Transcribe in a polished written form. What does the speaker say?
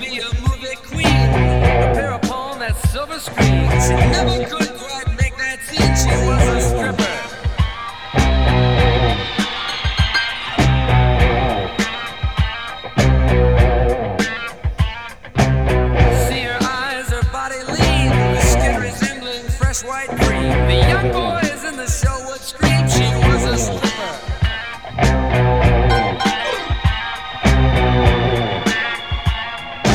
be a movie queen. Appear upon that silver screen. She never could